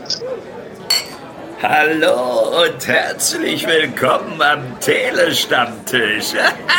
Hallo und herzlich willkommen am Telestammtisch.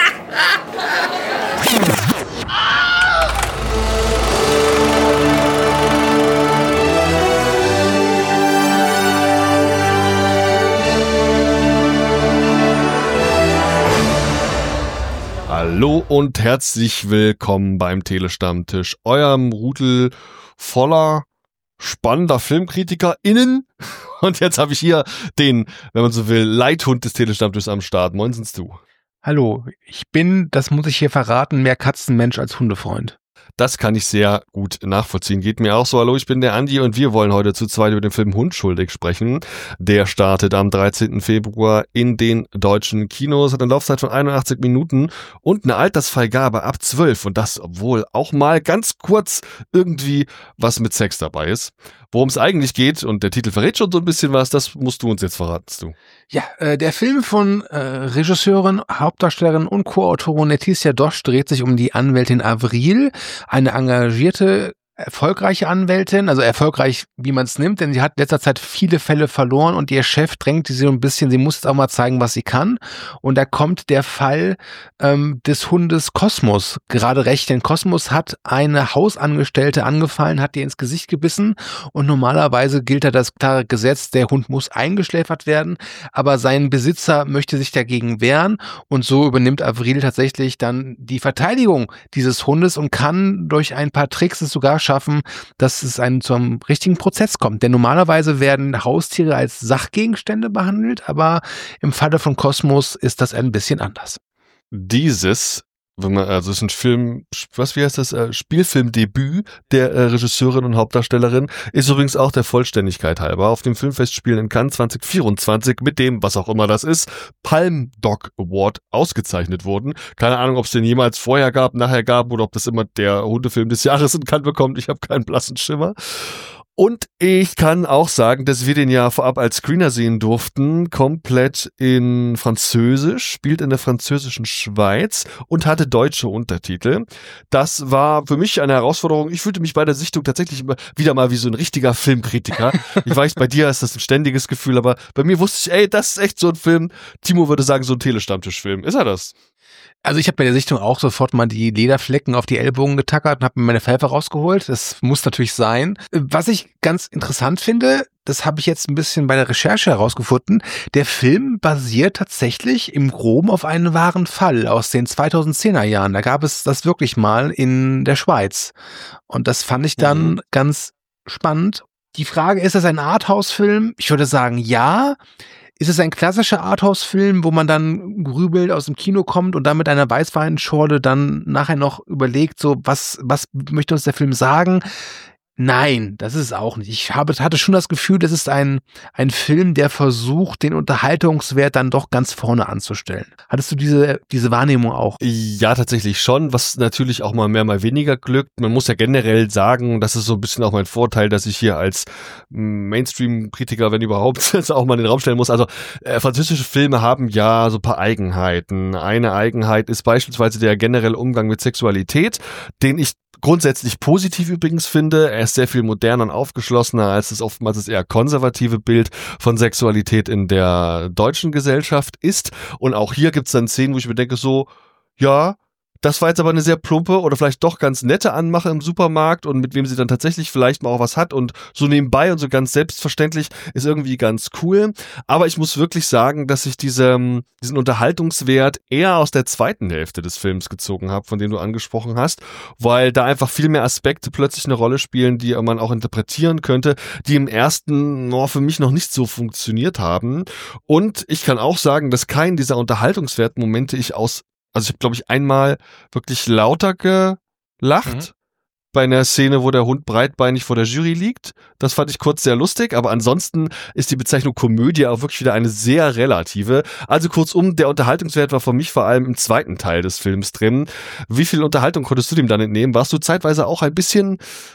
Hallo und herzlich willkommen beim Telestammtisch, eurem Rudel voller spannender FilmkritikerInnen. Und jetzt habe ich hier den, wenn man so will, Leithund des Telestammtischs am Start. Moinsen's du. Hallo, ich bin, das muss ich hier verraten, mehr Katzenmensch als Hundefreund. Das kann ich sehr gut nachvollziehen. Geht mir auch so. Hallo, ich bin der Andi und wir wollen heute zu zweit über den Film Hundschuldig sprechen. Der startet am 13. Februar in den deutschen Kinos, hat eine Laufzeit von 81 Minuten und eine Altersfreigabe ab 12. Und das, obwohl auch mal ganz kurz irgendwie was mit Sex dabei ist. Worum es eigentlich geht, und der Titel verrät schon so ein bisschen was, das musst du uns jetzt verraten, du. Ja, der Film von Regisseurin, Hauptdarstellerin und Co-Autorin Laetitia Dosch dreht sich um die Anwältin Avril, eine engagierte, erfolgreiche Anwältin, also erfolgreich, wie man es nimmt, denn sie hat in letzter Zeit viele Fälle verloren und ihr Chef drängt sie so ein bisschen, sie muss jetzt auch mal zeigen, was sie kann. Und da kommt der Fall des Hundes Kosmos gerade recht, denn Kosmos hat eine Hausangestellte angefallen, hat ihr ins Gesicht gebissen und normalerweise gilt da das klare Gesetz, der Hund muss eingeschläfert werden, aber sein Besitzer möchte sich dagegen wehren und so übernimmt Avril tatsächlich dann die Verteidigung dieses Hundes und kann durch ein paar Tricks es sogar schaffen, dass es zum richtigen Prozess kommt. Denn normalerweise werden Haustiere als Sachgegenstände behandelt, aber im Falle von Kosmos ist das ein bisschen anders. Also es ist ein Film, wie heißt das? Spielfilmdebüt der Regisseurin und Hauptdarstellerin, ist übrigens auch der Vollständigkeit halber auf dem Filmfestspielen in Cannes 2024 mit dem, was auch immer das ist, Palm Dog Award ausgezeichnet wurden. Keine Ahnung, ob es den jemals vorher gab, nachher gab oder ob das immer der Hundefilm des Jahres in Cannes bekommt. Ich habe keinen blassen Schimmer. Und ich kann auch sagen, dass wir den ja vorab als Screener sehen durften, komplett in Französisch, spielt in der französischen Schweiz und hatte deutsche Untertitel. Das war für mich eine Herausforderung. Ich fühlte mich bei der Sichtung tatsächlich wieder mal wie so ein richtiger Filmkritiker. Ich weiß, bei dir ist das ein ständiges Gefühl, aber bei mir wusste ich, das ist echt so ein Film. Timo würde sagen, so ein Telestammtischfilm. Ist er das? Also ich habe bei der Sichtung auch sofort mal die Lederflecken auf die Ellbogen getackert und habe mir meine Pfeife rausgeholt. Das muss natürlich sein. Was ich ganz interessant finde, das habe ich jetzt ein bisschen bei der Recherche herausgefunden, der Film basiert tatsächlich im Groben auf einem wahren Fall aus den 2010er Jahren. Da gab es das wirklich mal in der Schweiz. Und das fand ich dann ganz spannend. Die Frage, ist das ein Arthouse-Film? Ich würde sagen, ja. Ist es ein klassischer Arthouse-Film, wo man dann grübelt, aus dem Kino kommt und dann mit einer Weißweinschorle dann nachher noch überlegt, so was möchte uns der Film sagen? Nein, das ist es auch nicht. Ich hatte schon das Gefühl, das ist ein Film, der versucht, den Unterhaltungswert dann doch ganz vorne anzustellen. Hattest du diese Wahrnehmung auch? Ja, tatsächlich schon, was natürlich auch mal mehr, mal weniger glückt. Man muss ja generell sagen, das ist so ein bisschen auch mein Vorteil, dass ich hier als Mainstream-Kritiker, wenn überhaupt, das auch mal in den Raum stellen muss. Also französische Filme haben ja so ein paar Eigenheiten. Eine Eigenheit ist beispielsweise der generelle Umgang mit Sexualität, den ich grundsätzlich positiv übrigens finde. Er ist sehr viel moderner und aufgeschlossener als das oftmals das eher konservative Bild von Sexualität in der deutschen Gesellschaft ist. Und auch hier gibt es dann Szenen, wo ich mir denke so, ja, das war jetzt aber eine sehr plumpe oder vielleicht doch ganz nette Anmache im Supermarkt und mit wem sie dann tatsächlich vielleicht mal auch was hat und so nebenbei und so ganz selbstverständlich ist irgendwie ganz cool. Aber ich muss wirklich sagen, dass ich diesen Unterhaltungswert eher aus der zweiten Hälfte des Films gezogen habe, von dem du angesprochen hast, weil da einfach viel mehr Aspekte plötzlich eine Rolle spielen, die man auch interpretieren könnte, die im ersten für mich noch nicht so funktioniert haben. Und ich kann auch sagen, dass keinen dieser Unterhaltungswertmomente also ich habe, glaube ich, einmal wirklich lauter gelacht bei einer Szene, wo der Hund breitbeinig vor der Jury liegt. Das fand ich kurz sehr lustig, aber ansonsten ist die Bezeichnung Komödie auch wirklich wieder eine sehr relative. Also kurzum, der Unterhaltungswert war für mich vor allem im zweiten Teil des Films drin. Wie viel Unterhaltung konntest du dem dann entnehmen? Warst du zeitweise auch ein bisschen,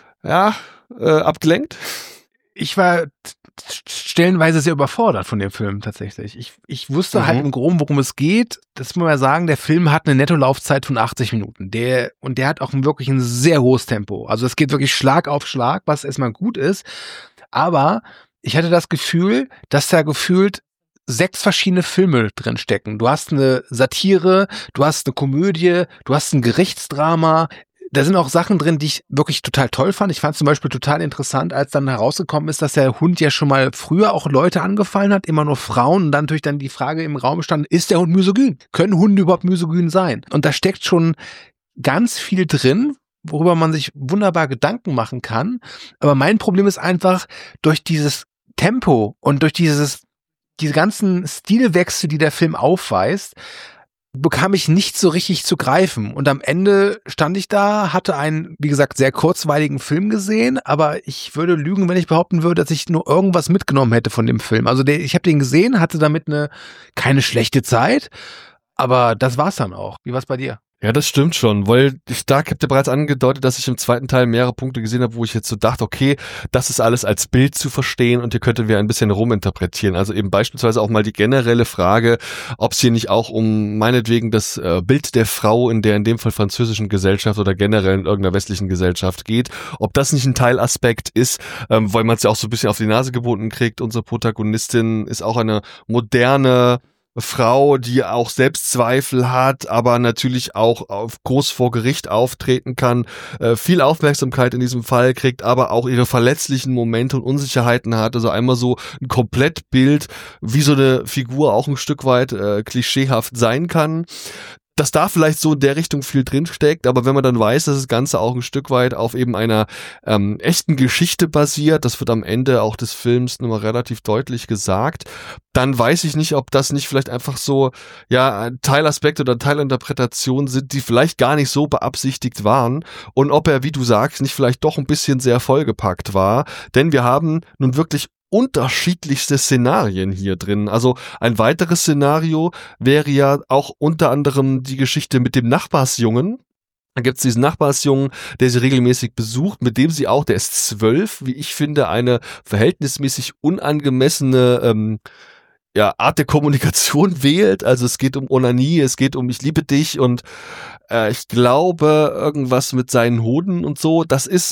abgelenkt? Ich war stellenweise sehr überfordert von dem Film tatsächlich. Ich wusste halt im Groben, worum es geht. Das muss man ja sagen, der Film hat eine Nettolaufzeit von 80 Minuten. Der hat auch wirklich ein sehr hohes Tempo. Also es geht wirklich Schlag auf Schlag, was erstmal gut ist. Aber ich hatte das Gefühl, dass da gefühlt 6 verschiedene Filme drin stecken. Du hast eine Satire, du hast eine Komödie, du hast ein Gerichtsdrama. Da sind auch Sachen drin, die ich wirklich total toll fand. Ich fand zum Beispiel total interessant, als dann herausgekommen ist, dass der Hund ja schon mal früher auch Leute angefallen hat, immer nur Frauen. Und dann natürlich dann die Frage im Raum stand, ist der Hund misogyn? Können Hunde überhaupt misogyn sein? Und da steckt schon ganz viel drin, worüber man sich wunderbar Gedanken machen kann. Aber mein Problem ist einfach, durch dieses Tempo und durch diese ganzen Stilwechsel, die der Film aufweist, bekam ich nicht so richtig zu greifen. Und am Ende stand ich da, hatte einen, wie gesagt, sehr kurzweiligen Film gesehen, aber ich würde lügen, wenn ich behaupten würde, dass ich nur irgendwas mitgenommen hätte von dem Film. Also ich habe den gesehen, hatte damit keine schlechte Zeit, aber das war's dann auch. Wie war's bei dir? Ja, das stimmt schon, weil ich habt ja bereits angedeutet, dass ich im zweiten Teil mehrere Punkte gesehen habe, wo ich jetzt so dachte, okay, das ist alles als Bild zu verstehen und hier könnten wir ein bisschen ruminterpretieren. Also eben beispielsweise auch mal die generelle Frage, ob es hier nicht auch um meinetwegen das Bild der Frau in der in dem Fall französischen Gesellschaft oder generell in irgendeiner westlichen Gesellschaft geht, ob das nicht ein Teilaspekt ist, weil man es ja auch so ein bisschen auf die Nase geboten kriegt. Unsere Protagonistin ist auch eine moderne Frau, die auch Selbstzweifel hat, aber natürlich auch groß vor Gericht auftreten kann, viel Aufmerksamkeit in diesem Fall kriegt, aber auch ihre verletzlichen Momente und Unsicherheiten hat. Also einmal so ein Komplettbild, wie so eine Figur auch ein Stück weit klischeehaft sein kann. Dass da vielleicht so in der Richtung viel drinsteckt, aber wenn man dann weiß, dass das Ganze auch ein Stück weit auf eben einer echten Geschichte basiert, das wird am Ende auch des Films nochmal relativ deutlich gesagt, dann weiß ich nicht, ob das nicht vielleicht einfach so, ja, Teilaspekte oder Teilinterpretationen sind, die vielleicht gar nicht so beabsichtigt waren und ob er, wie du sagst, nicht vielleicht doch ein bisschen sehr vollgepackt war, denn wir haben nun wirklich unterschiedlichste Szenarien hier drin. Also ein weiteres Szenario wäre ja auch unter anderem die Geschichte mit dem Nachbarsjungen. Da gibt's diesen Nachbarsjungen, der sie regelmäßig besucht, mit dem sie auch, der ist 12, wie ich finde, eine verhältnismäßig unangemessene Art der Kommunikation wählt. Also es geht um Onanie, es geht um ich liebe dich und ich glaube irgendwas mit seinen Hoden und so. Das ist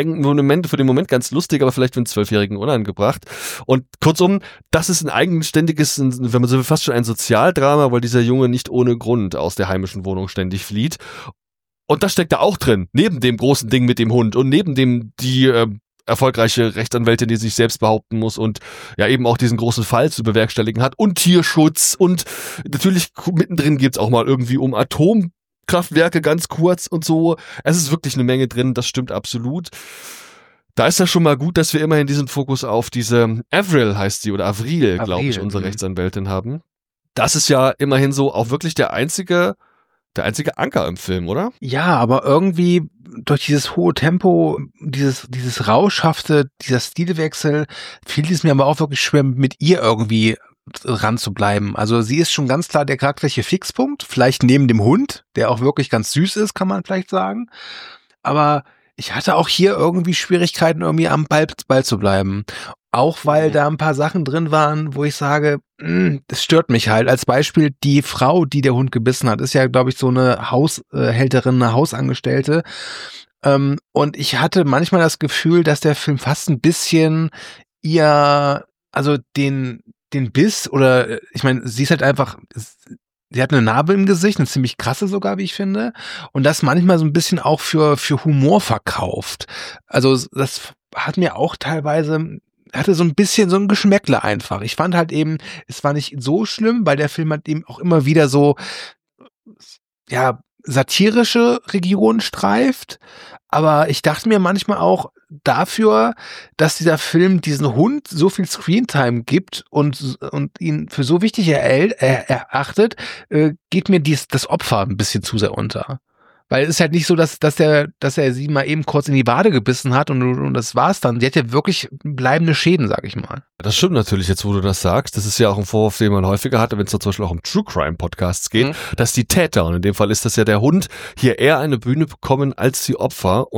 für den Moment ganz lustig, aber vielleicht für einen 12-Jährigen unangebracht. Und kurzum, das ist ein eigenständiges, wenn man so will, fast schon ein Sozialdrama, weil dieser Junge nicht ohne Grund aus der heimischen Wohnung ständig flieht. Und das steckt da auch drin, neben dem großen Ding mit dem Hund und neben die erfolgreiche Rechtsanwältin, die sich selbst behaupten muss und ja eben auch diesen großen Fall zu bewerkstelligen hat und Tierschutz und natürlich mittendrin geht's auch mal irgendwie um Atomkraftwerke ganz kurz und so. Es ist wirklich eine Menge drin, das stimmt absolut. Da ist ja schon mal gut, dass wir immerhin diesen Fokus auf diese Avril heißt die oder Avril, glaube ich, unsere Rechtsanwältin haben. Das ist ja immerhin so auch wirklich der einzige Anker im Film, oder? Ja, aber irgendwie durch dieses hohe Tempo, dieses Rauschhafte, dieser Stilwechsel, fiel es mir aber auch wirklich schwer, mit ihr irgendwie ran zu bleiben. Also sie ist schon ganz klar der charakterliche Fixpunkt, vielleicht neben dem Hund, der auch wirklich ganz süß ist, kann man vielleicht sagen. Aber ich hatte auch hier irgendwie Schwierigkeiten, irgendwie am Ball zu bleiben. Auch weil da ein paar Sachen drin waren, wo ich sage, das stört mich halt. Als Beispiel die Frau, die der Hund gebissen hat, ist ja, glaube ich, so eine Haushälterin, eine Hausangestellte. Und ich hatte manchmal das Gefühl, dass der Film fast ein bisschen den Biss oder, ich meine, sie ist halt einfach, sie hat eine Narbe im Gesicht, eine ziemlich krasse sogar, wie ich finde. Und das manchmal so ein bisschen auch für Humor verkauft. Also das hat mir auch teilweise, hatte so ein bisschen so ein Geschmäckle einfach. Ich fand halt eben, es war nicht so schlimm, weil der Film hat eben auch immer wieder so, ja, satirische Regionen streift. Aber ich dachte mir manchmal auch dafür, dass dieser Film diesen Hund so viel Screentime gibt und ihn für so wichtig erachtet, geht mir das Opfer ein bisschen zu sehr unter. Weil es ist halt nicht so, dass er sie mal eben kurz in die Wade gebissen hat und das war's dann. Die hat ja wirklich bleibende Schäden, sag ich mal. Das stimmt natürlich jetzt, wo du das sagst. Das ist ja auch ein Vorwurf, den man häufiger hatte, wenn es da zum Beispiel auch um True Crime Podcasts geht, dass die Täter, und in dem Fall ist das ja der Hund, hier eher eine Bühne bekommen als die Opfer. Und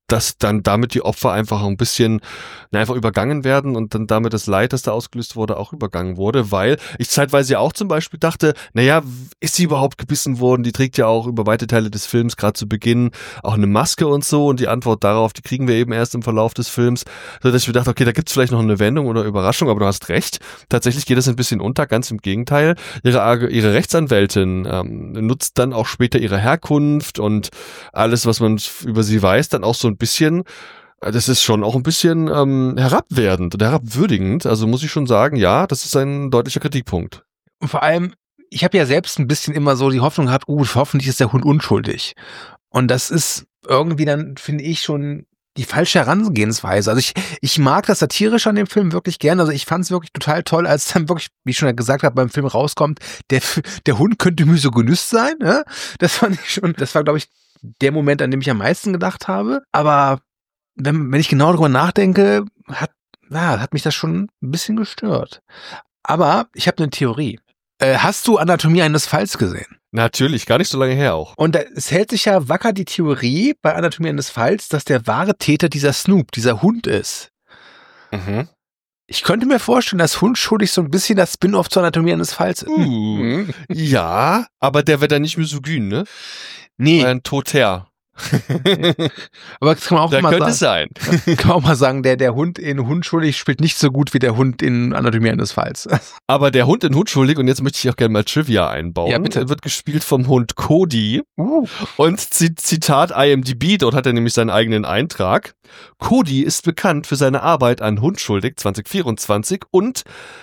dass dann damit die Opfer einfach ein bisschen einfach übergangen werden und dann damit das Leid, das da ausgelöst wurde, auch übergangen wurde, weil ich zeitweise ja auch zum Beispiel dachte, naja, ist sie überhaupt gebissen worden? Die trägt ja auch über weite Teile des Films, gerade zu Beginn, auch eine Maske und so, und die Antwort darauf, die kriegen wir eben erst im Verlauf des Films, so dass ich mir dachte, okay, da gibt's vielleicht noch eine Wendung oder Überraschung, aber du hast recht, tatsächlich geht das ein bisschen unter, ganz im Gegenteil. Ihre Rechtsanwältin nutzt dann auch später ihre Herkunft und alles, was man über sie weiß, dann auch so ein bisschen, das ist schon auch ein bisschen herabwertend und herabwürdigend. Also muss ich schon sagen, ja, das ist ein deutlicher Kritikpunkt. Und vor allem, ich habe ja selbst ein bisschen immer so die Hoffnung gehabt, hoffentlich ist der Hund unschuldig. Und das ist irgendwie dann, finde ich, schon die falsche Herangehensweise. Also ich mag das Satirische an dem Film wirklich gern. Also ich fand es wirklich total toll, als dann wirklich, wie ich schon gesagt habe, beim Film rauskommt, der Hund könnte misogynist sein. Ne? Das fand ich schon, das war, glaube ich, der Moment, an dem ich am meisten gedacht habe. Aber wenn ich genau darüber nachdenke, hat mich das schon ein bisschen gestört. Aber ich habe eine Theorie. Hast du Anatomie eines Falls gesehen? Natürlich, gar nicht so lange her auch. Und es hält sich ja wacker die Theorie bei Anatomie eines Falls, dass der wahre Täter dieser Snoop, dieser Hund ist. Mhm. Ich könnte mir vorstellen, dass Hund schuldig so ein bisschen das Spin-off zur Anatomie eines Falls ist. Ja, aber der wird dann nicht misogyn, ne? Nee. Ein Toter. Aber das kann man auch da mal könnte sagen. es sein. Kann man auch mal sagen, der Hund in Hund schuldig spielt nicht so gut wie der Hund in Anatomie eines Falls. Aber der Hund in Hund schuldig, und jetzt möchte ich auch gerne mal Trivia einbauen. Ja, bitte. Wird gespielt vom Hund Cody. Und Zitat IMDb, dort hat er nämlich seinen eigenen Eintrag. Cody ist bekannt für seine Arbeit an Hundschuldig 2024 und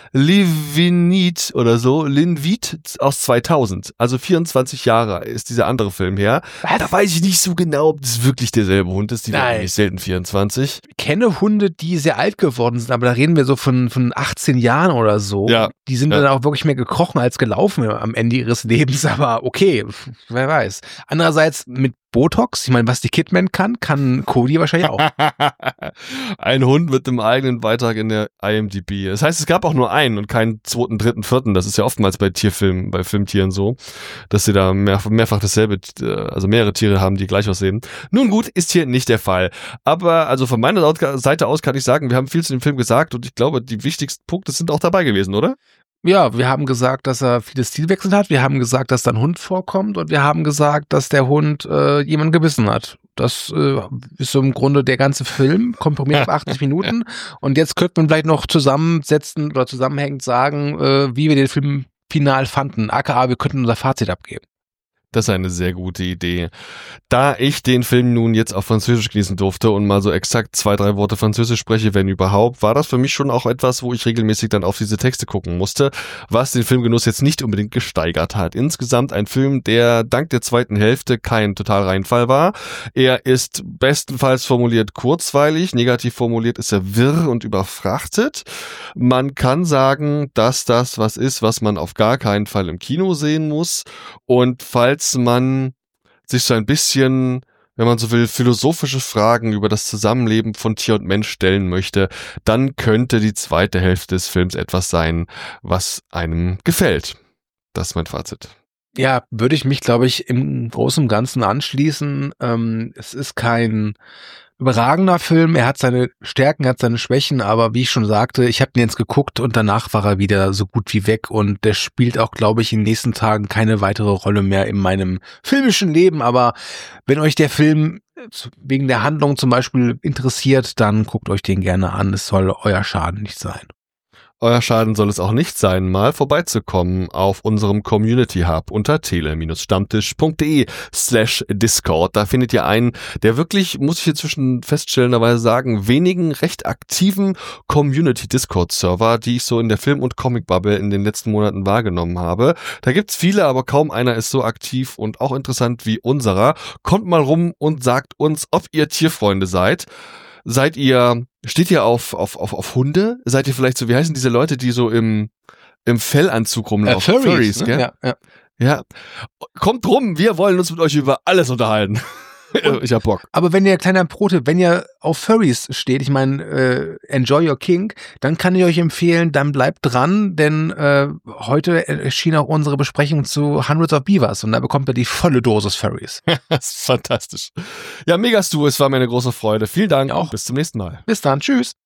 Linvit oder so, Linvit aus 2000. Also 24 Jahre ist dieser andere Film her. Was? Da weiß ich nicht so genau, ob das wirklich derselbe Hund ist. Die werden nämlich selten 24. Ich kenne Hunde, die sehr alt geworden sind, aber da reden wir so von 18 Jahren oder so. Ja. Die sind dann auch wirklich mehr gekrochen als gelaufen am Ende ihres Lebens, aber okay, wer weiß. Andererseits mit Botox, ich meine, was die Kidman kann Cody wahrscheinlich auch. Ein Hund mit einem eigenen Beitrag in der IMDb. Das heißt, es gab auch nur einen und keinen zweiten, dritten, vierten. Das ist ja oftmals bei Tierfilmen, bei Filmtieren so, dass sie da mehrfach dasselbe, also mehrere Tiere haben, die gleich aussehen. Nun gut, ist hier nicht der Fall. Aber also von meiner Seite aus kann ich sagen, wir haben viel zu dem Film gesagt und ich glaube, die wichtigsten Punkte sind auch dabei gewesen, oder? Ja, wir haben gesagt, dass er viele Stilwechsel hat. Wir haben gesagt, dass da ein Hund vorkommt. Und wir haben gesagt, dass der Hund jemanden gebissen hat. Das ist so im Grunde der ganze Film, komprimiert auf 80 Minuten. Und jetzt könnte man vielleicht noch zusammensetzen oder zusammenhängend sagen, wie wir den Film final fanden. AKA, wir könnten unser Fazit abgeben. Das ist eine sehr gute Idee. Da ich den Film nun jetzt auf Französisch genießen durfte und mal so exakt 2-3 Worte Französisch spreche, wenn überhaupt, war das für mich schon auch etwas, wo ich regelmäßig dann auf diese Texte gucken musste, was den Filmgenuss jetzt nicht unbedingt gesteigert hat. Insgesamt ein Film, der dank der zweiten Hälfte kein Totalreinfall war. Er ist bestenfalls formuliert kurzweilig, negativ formuliert ist er wirr und überfrachtet. Man kann sagen, dass das was ist, was man auf gar keinen Fall im Kino sehen muss. Und falls man sich so ein bisschen, wenn man so will, philosophische Fragen über das Zusammenleben von Tier und Mensch stellen möchte, dann könnte die zweite Hälfte des Films etwas sein, was einem gefällt. Das ist mein Fazit. Ja, würde ich mich, glaube ich, im Großen und Ganzen anschließen. Es ist kein überragender Film, er hat seine Stärken, er hat seine Schwächen, aber wie ich schon sagte, ich habe ihn jetzt geguckt und danach war er wieder so gut wie weg und der spielt auch, glaube ich, in den nächsten Tagen keine weitere Rolle mehr in meinem filmischen Leben, aber wenn euch der Film wegen der Handlung zum Beispiel interessiert, dann guckt euch den gerne an, es soll euer Schaden nicht sein. Euer Schaden soll es auch nicht sein, mal vorbeizukommen auf unserem Community Hub unter tele-stammtisch.de/Discord. Da findet ihr einen, der wirklich, muss ich inzwischen feststellenderweise sagen, wenigen recht aktiven Community-Discord-Server, die ich so in der Film- und Comic-Bubble in den letzten Monaten wahrgenommen habe. Da gibt's viele, aber kaum einer ist so aktiv und auch interessant wie unserer. Kommt mal rum und sagt uns, ob ihr Tierfreunde seid. Steht ihr auf Hunde? Seid ihr vielleicht so, wie heißen diese Leute, die so im Fellanzug rumlaufen? Furries, ne? Gell? Ja. Ja. Kommt rum, wir wollen uns mit euch über alles unterhalten. Ich hab Bock. Aber wenn ihr, kleiner Pro-Tipp, wenn ihr auf Furries steht, ich meine, enjoy your kink, dann kann ich euch empfehlen, dann bleibt dran, denn heute erschien auch unsere Besprechung zu Hundreds of Beavers und da bekommt ihr die volle Dosis Furries. Das ist fantastisch. Ja, Megastu, es war mir eine große Freude. Vielen Dank. Auch. Bis zum nächsten Mal. Bis dann, tschüss.